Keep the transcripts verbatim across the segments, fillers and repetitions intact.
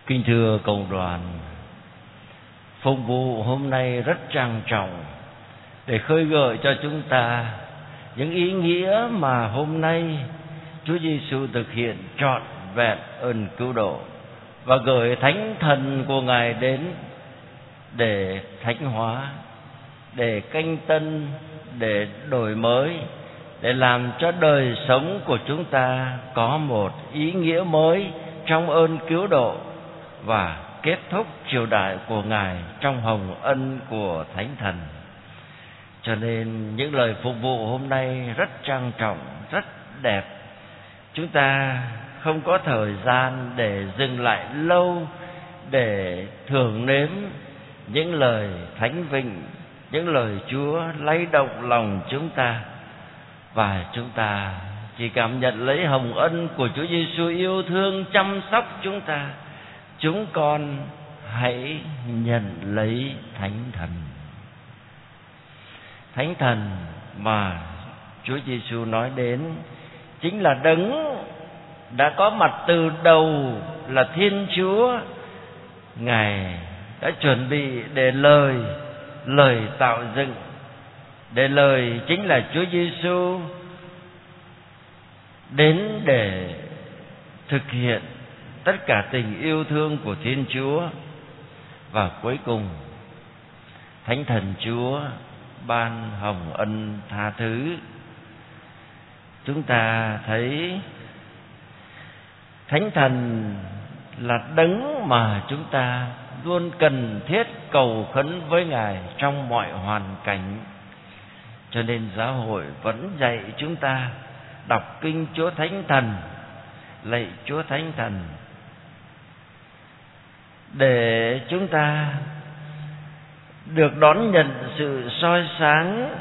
Kính thưa cộng đoàn, phục vụ hôm nay rất trang trọng để khơi gợi cho chúng ta những ý nghĩa mà hôm nay Chúa Giêsu thực hiện trọn vẹn ơn cứu độ và gửi Thánh Thần của Ngài đến để thánh hóa, để canh tân, để đổi mới, để làm cho đời sống của chúng ta có một ý nghĩa mới trong ơn cứu độ và kết thúc triều đại của Ngài trong hồng ân của Thánh Thần. Cho nên những lời phục vụ hôm nay rất trang trọng, rất đẹp. Chúng ta không có thời gian để dừng lại lâu để thưởng nếm những lời thánh vịnh, những lời Chúa lay động lòng chúng ta, và chúng ta chỉ cảm nhận lấy hồng ân của Chúa Giêsu yêu thương chăm sóc chúng ta. Chúng con hãy nhận lấy Thánh Thần. Thánh Thần mà Chúa Giêsu nói đến chính là đấng đã có mặt từ đầu, là Thiên Chúa. Ngài đã chuẩn bị để lời lời tạo dựng, để lời chính là Chúa Giêsu đến để thực hiện tất cả tình yêu thương của Thiên Chúa. Và cuối cùng Thánh Thần Chúa ban hồng ân tha thứ. Chúng ta thấy Thánh Thần là đấng mà chúng ta luôn cần thiết cầu khấn với Ngài trong mọi hoàn cảnh. Cho nên giáo hội vẫn dạy chúng ta đọc kinh Chúa Thánh Thần, lạy Chúa Thánh Thần, để chúng ta được đón nhận sự soi sáng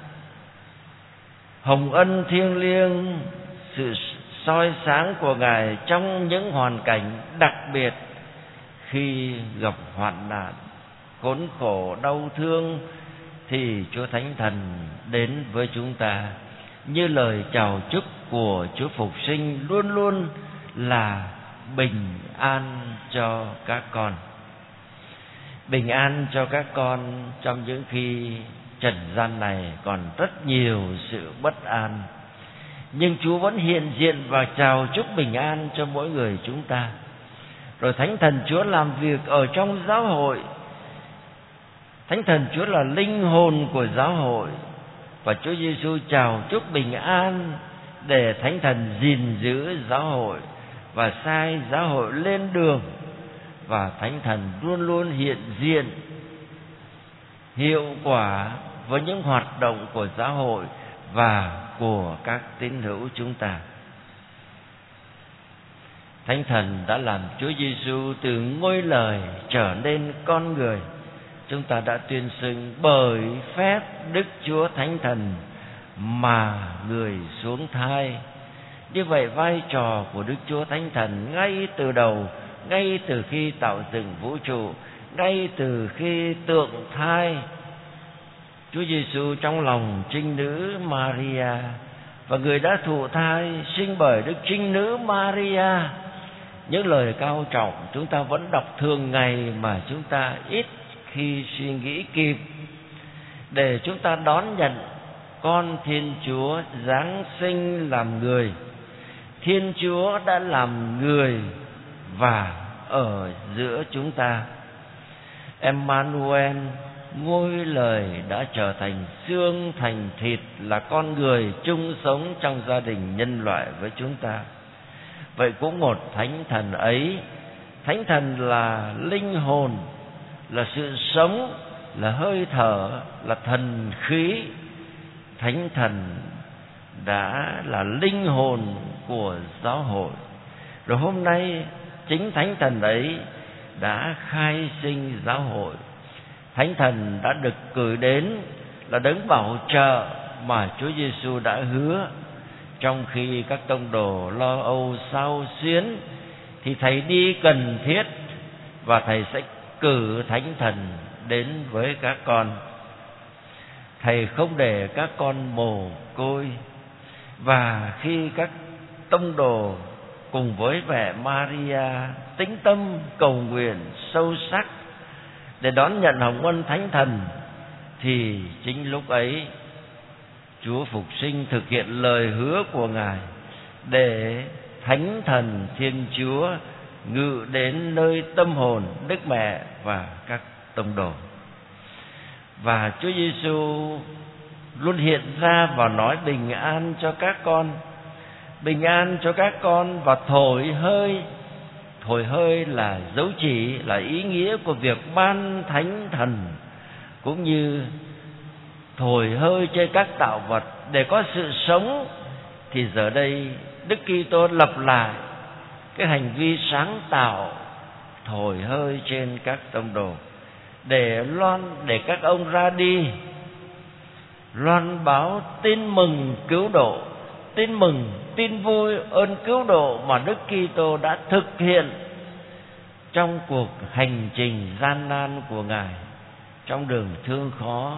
hồng ân thiêng liêng, sự soi sáng của Ngài trong những hoàn cảnh đặc biệt, khi gặp hoạn nạn, khốn khổ, đau thương, thì Chúa Thánh Thần đến với chúng ta như lời chào chúc của Chúa Phục Sinh luôn luôn là bình an cho các con. Bình an cho các con trong những khi trần gian này còn rất nhiều sự bất an, nhưng Chúa vẫn hiện diện và chào chúc bình an cho mỗi người chúng ta. Rồi Thánh Thần Chúa làm việc ở trong giáo hội. Thánh Thần Chúa là linh hồn của giáo hội, và Chúa Giêsu chào chúc bình an để Thánh Thần gìn giữ giáo hội và sai giáo hội lên đường. Và Thánh Thần luôn luôn hiện diện hiệu quả với những hoạt động của giáo hội và của các tín hữu chúng ta. Thánh Thần đã làm Chúa Giêsu từ ngôi lời trở nên con người. Chúng ta đã tuyên xưng bởi phép Đức Chúa Thánh Thần mà người xuống thai. Như vậy vai trò của Đức Chúa Thánh Thần ngay từ đầu, ngay từ khi tạo dựng vũ trụ, ngay từ khi tượng thai Chúa Giêsu trong lòng trinh nữ Maria, và người đã thụ thai sinh bởi Đức Trinh nữ Maria. Những lời cao trọng chúng ta vẫn đọc thường ngày mà chúng ta ít khi suy nghĩ kịp, để chúng ta đón nhận con Thiên Chúa giáng sinh làm người. Thiên Chúa đã làm người và ở giữa chúng ta. Emmanuel, ngôi lời đã trở thành xương thành thịt, là con người chung sống trong gia đình nhân loại với chúng ta. Vậy cũng một Thánh Thần ấy. Thánh Thần là linh hồn, là sự sống, là hơi thở, là thần khí. Thánh Thần đã là linh hồn của giáo hội. Rồi hôm nay chính Thánh Thần ấy đã khai sinh giáo hội. Thánh Thần đã được cử đến là đấng bảo trợ mà Chúa Giêsu đã hứa. Trong khi các tông đồ lo âu xao xuyến, thì Thầy đi cần thiết, và Thầy sẽ cử Thánh Thần đến với các con. Thầy không để các con mồ côi. Và khi các tông đồ cùng với mẹ Maria tĩnh tâm cầu nguyện sâu sắc để đón nhận hồng ân Thánh Thần, thì chính lúc ấy Chúa Phục Sinh thực hiện lời hứa của Ngài để Thánh Thần Thiên Chúa ngự đến nơi tâm hồn Đức Mẹ và các tông đồ. Và Chúa Giêsu luôn hiện ra và nói bình an cho các con, bình an cho các con, và thổi hơi. Thổi hơi là dấu chỉ, là ý nghĩa của việc ban Thánh Thần, cũng như thổi hơi trên các tạo vật để có sự sống. Thì giờ đây Đức Kitô lập lại cái hành vi sáng tạo thổi hơi trên các tông đồ để loan để các ông ra đi loan báo tin mừng cứu độ, tin mừng, tin vui ơn cứu độ mà Đức Kitô đã thực hiện trong cuộc hành trình gian nan của Ngài, trong đường thương khó,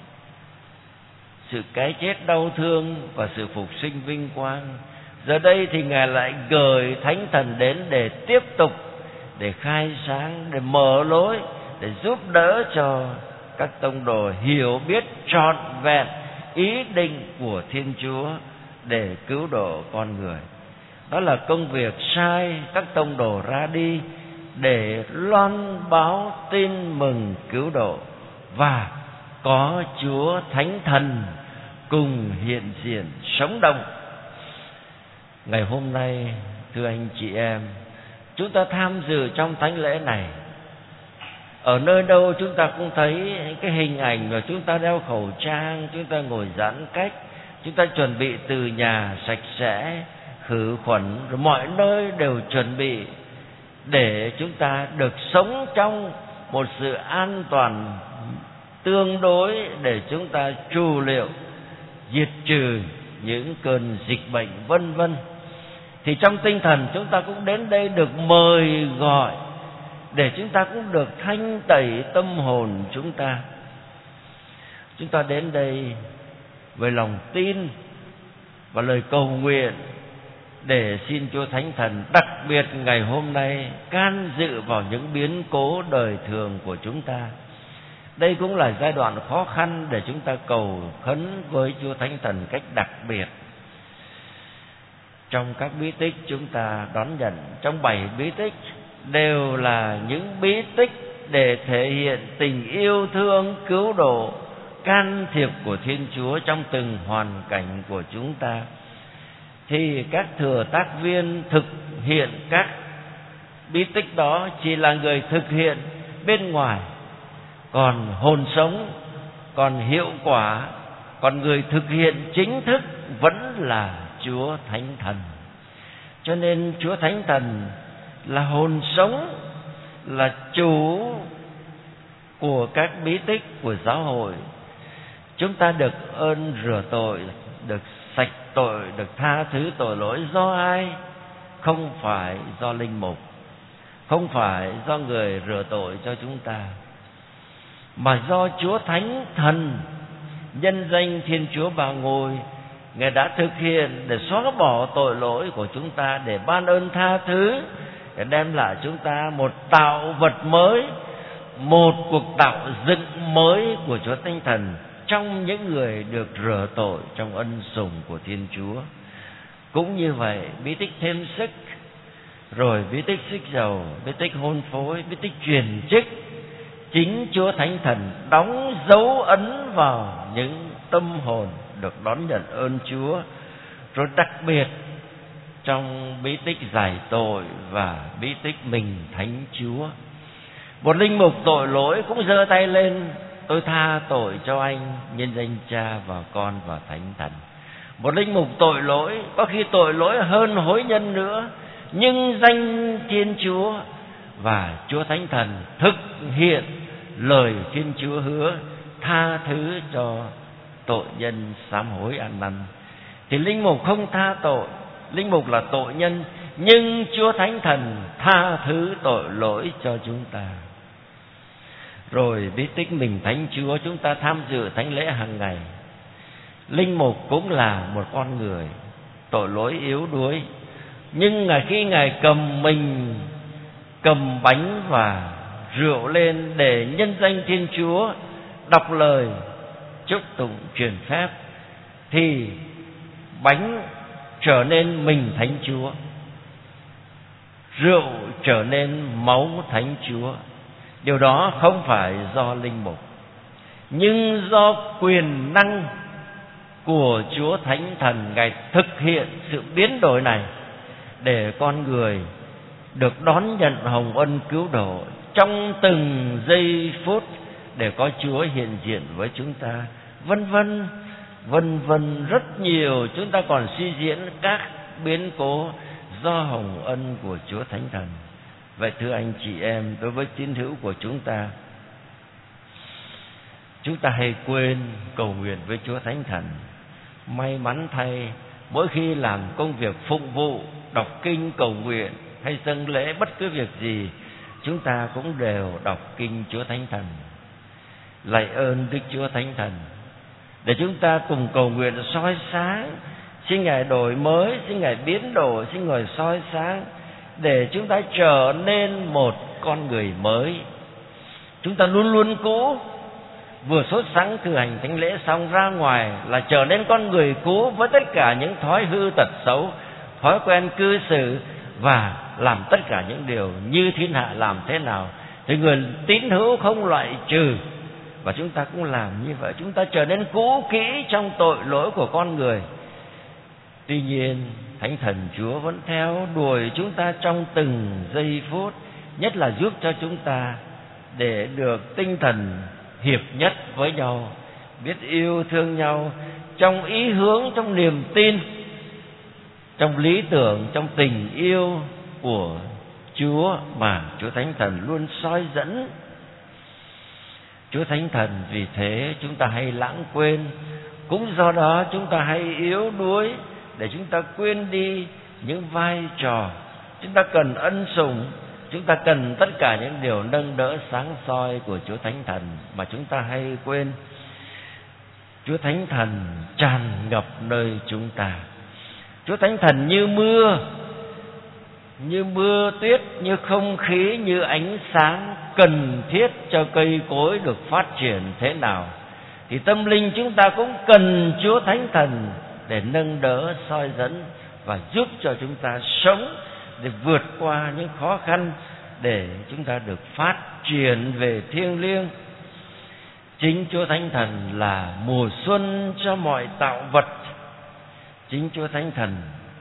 sự cái chết đau thương và sự phục sinh vinh quang. Giờ đây thì Ngài lại gửi Thánh Thần đến để tiếp tục, để khai sáng, để mở lối, để giúp đỡ cho các tông đồ hiểu biết trọn vẹn ý định của Thiên Chúa để cứu độ con người. Đó là công việc sai các tông đồ ra đi để loan báo tin mừng cứu độ, và có Chúa Thánh Thần cùng hiện diện sống động. Ngày hôm nay, thưa anh chị em, chúng ta tham dự trong thánh lễ này, ở nơi đâu chúng ta cũng thấy cái hình ảnh mà chúng ta đeo khẩu trang, chúng ta ngồi giãn cách, chúng ta chuẩn bị từ nhà sạch sẽ, khử khuẩn, rồi mọi nơi đều chuẩn bị để chúng ta được sống trong một sự an toàn tương đối, để chúng ta trù liệu, diệt trừ những cơn dịch bệnh vân vân. Thì trong tinh thần chúng ta cũng đến đây được mời gọi để chúng ta cũng được thanh tẩy tâm hồn chúng ta. Chúng ta đến đây với lòng tin và lời cầu nguyện để xin Chúa Thánh Thần đặc biệt ngày hôm nay can dự vào những biến cố đời thường của chúng ta. Đây cũng là giai đoạn khó khăn để chúng ta cầu khấn với Chúa Thánh Thần cách đặc biệt. Trong các bí tích chúng ta đón nhận, trong bảy bí tích đều là những bí tích để thể hiện tình yêu thương, cứu độ, can thiệp của Thiên Chúa trong từng hoàn cảnh của chúng ta. Thì các thừa tác viên thực hiện các bí tích đó chỉ là người thực hiện bên ngoài, còn hồn sống, còn hiệu quả, còn người thực hiện chính thức vẫn là Chúa Thánh Thần. Cho nên Chúa Thánh Thần là hồn sống, là chủ của các bí tích của giáo hội. Chúng ta được ơn rửa tội, được sạch tội, được tha thứ tội lỗi do ai? Không phải do linh mục, không phải do người rửa tội cho chúng ta, mà do Chúa Thánh Thần, nhân danh Thiên Chúa Ba Ngôi. Ngài đã thực hiện để xóa bỏ tội lỗi của chúng ta, để ban ơn tha thứ, để đem lại chúng ta một tạo vật mới, một cuộc tạo dựng mới của Chúa Thánh Thần trong những người được rửa tội trong ân sủng của Thiên Chúa. Cũng như vậy, bí tích thêm sức, rồi bí tích xích dầu, bí tích hôn phối, bí tích truyền chức, chính Chúa Thánh Thần đóng dấu ấn vào những tâm hồn được đón nhận ơn Chúa. Rồi đặc biệt trong bí tích giải tội và bí tích mình thánh Chúa, một linh mục tội lỗi cũng giơ tay lên: tôi tha tội cho anh nhân danh Cha và Con và Thánh Thần. Một linh mục tội lỗi, có khi tội lỗi hơn hối nhân nữa, nhưng danh Thiên Chúa và Chúa Thánh Thần thực hiện lời Thiên Chúa hứa tha thứ cho tội nhân sám hối ăn năn. Thì linh mục không tha tội, linh mục là tội nhân, nhưng Chúa Thánh Thần tha thứ tội lỗi cho chúng ta. Rồi bí tích mình thánh Chúa, chúng ta tham dự thánh lễ hàng ngày. Linh mục cũng là một con người tội lỗi yếu đuối, Nhưng ngài khi ngài cầm mình cầm bánh và rượu lên để nhân danh Thiên Chúa, đọc lời chúc tụng truyền phép, thì bánh trở nên mình Thánh Chúa, rượu trở nên máu Thánh Chúa. Điều đó không phải do linh mục, nhưng do quyền năng của Chúa Thánh Thần. Ngài thực hiện sự biến đổi này để con người được đón nhận hồng ân cứu độ trong từng giây phút, để có Chúa hiện diện với chúng ta, vân vân vân vân rất nhiều. Chúng ta còn suy diễn các biến cố do hồng ân của Chúa Thánh Thần. Vậy thưa anh chị em, đối với tín hữu của chúng ta, chúng ta hay quên cầu nguyện với Chúa Thánh Thần. May mắn thay, mỗi khi làm công việc phụng vụ, đọc kinh cầu nguyện hay dâng lễ bất cứ việc gì, chúng ta cũng đều đọc kinh Chúa Thánh Thần, lạy ơn Đức Chúa Thánh Thần, để chúng ta cùng cầu nguyện soi sáng. Xin Ngài đổi mới, xin Ngài biến đổi, xin Ngài soi sáng, để chúng ta trở nên một con người mới. Chúng ta luôn luôn cũ, vừa sốt sắng thực hành thánh lễ xong ra ngoài là trở nên con người cũ với tất cả những thói hư tật xấu, thói quen cư xử và làm tất cả những điều như thiên hạ làm thế nào thì người tín hữu không loại trừ. Và chúng ta cũng làm như vậy, chúng ta trở nên cũ kỹ trong tội lỗi của con người. Tuy nhiên Thánh Thần Chúa vẫn theo đuổi chúng ta trong từng giây phút, nhất là giúp cho chúng ta để được tinh thần hiệp nhất với nhau, biết yêu thương nhau trong ý hướng, trong niềm tin, trong lý tưởng, trong tình yêu của Chúa mà Chúa Thánh Thần luôn soi dẫn. Chúa Thánh Thần vì thế chúng ta hay lãng quên, cũng do đó chúng ta hay yếu đuối, để chúng ta quên đi những vai trò. Chúng ta cần ân sủng, chúng ta cần tất cả những điều nâng đỡ sáng soi của Chúa Thánh Thần mà chúng ta hay quên. Chúa Thánh Thần tràn ngập nơi chúng ta. Chúa Thánh Thần như mưa, như mưa tuyết, như không khí, như ánh sáng cần thiết cho cây cối được phát triển thế nào, thì tâm linh chúng ta cũng cần Chúa Thánh Thần để nâng đỡ, soi dẫn và giúp cho chúng ta sống, để vượt qua những khó khăn, để chúng ta được phát triển về thiêng liêng. Chính Chúa Thánh Thần là mùa xuân cho mọi tạo vật. Chính Chúa Thánh Thần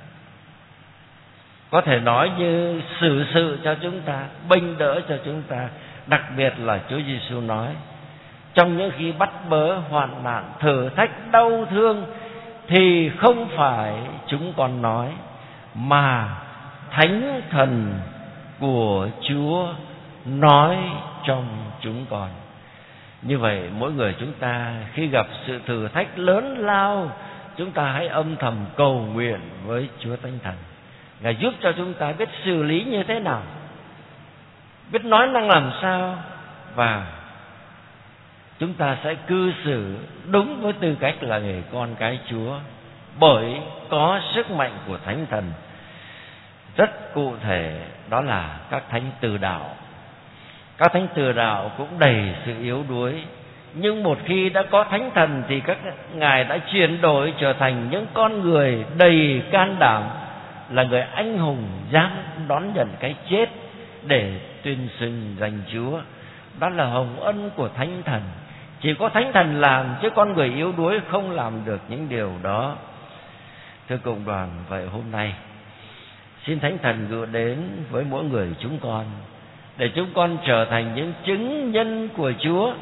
có thể nói như xử sự cho chúng ta, bênh đỡ cho chúng ta. Đặc biệt là Chúa Giêsu nói, trong những khi bắt bớ, hoạn nạn, thử thách, đau thương, thì không phải chúng con nói, mà Thánh Thần của Chúa nói trong chúng con. Như vậy mỗi người chúng ta khi gặp sự thử thách lớn lao, chúng ta hãy âm thầm cầu nguyện với Chúa Thánh Thần. Ngài giúp cho chúng ta biết xử lý như thế nào, biết nói năng làm sao, và chúng ta sẽ cư xử đúng với tư cách là người con cái Chúa, bởi có sức mạnh của Thánh Thần. Rất cụ thể đó là các thánh từ đạo. Các thánh từ đạo cũng đầy sự yếu đuối, nhưng một khi đã có Thánh Thần thì các ngài đã chuyển đổi trở thành những con người đầy can đảm, là người anh hùng dám đón nhận cái chết để tuyên xưng danh Chúa. Đó là hồng ân của Thánh Thần. Chỉ có Thánh Thần làm, chứ con người yếu đuối không làm được những điều đó. Thưa cộng đoàn, vậy hôm nay xin Thánh Thần gửi đến với mỗi người chúng con, để chúng con trở thành những chứng nhân của Chúa.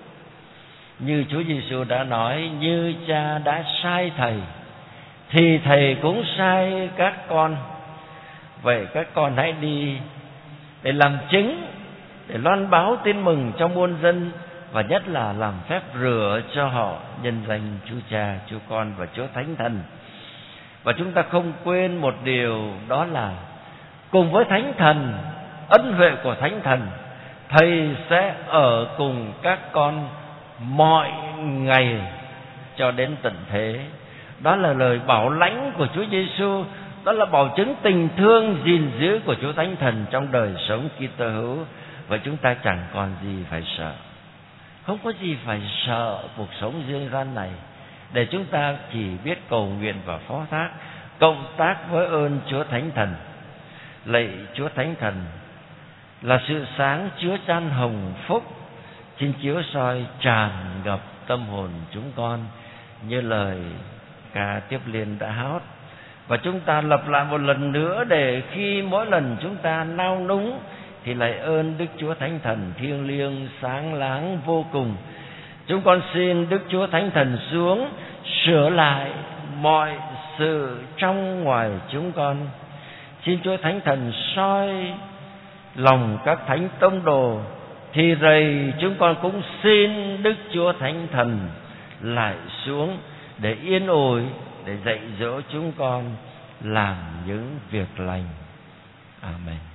Như Chúa Giêsu đã nói, như Cha đã sai Thầy thì Thầy cũng sai các con. Vậy các con hãy đi để làm chứng, để loan báo tin mừng cho muôn dân, và nhất là làm phép rửa cho họ nhân danh Chúa Cha, Chúa Con và Chúa Thánh Thần. Và chúng ta không quên một điều, đó là cùng với Thánh Thần, ân huệ của Thánh Thần, Thầy sẽ ở cùng các con mọi ngày cho đến tận thế. Đó là lời bảo lãnh của Chúa Giêsu Đó là bảo chứng tình thương gìn giữ của Chúa Thánh Thần trong đời sống Kitô hữu. Và chúng ta chẳng còn gì phải sợ. Không có gì phải sợ cuộc sống dương gian này, để chúng ta chỉ biết cầu nguyện và phó thác, cộng tác với ơn Chúa Thánh Thần. Lạy Chúa Thánh Thần là sự sáng chứa chan hồng phúc, xin chiếu soi tràn ngập tâm hồn chúng con như lời ca tiếp liên đã hát. Và chúng ta lặp lại một lần nữa, để khi mỗi lần chúng ta nao núng thì lạy ơn Đức Chúa Thánh Thần thiêng liêng sáng láng vô cùng. Chúng con xin Đức Chúa Thánh Thần xuống sửa lại mọi sự trong ngoài chúng con. Xin Chúa Thánh Thần soi lòng các thánh tông đồ, thì rầy chúng con cũng xin Đức Chúa Thánh Thần lại xuống để yên ủi, để dạy dỗ chúng con làm những việc lành. Amen.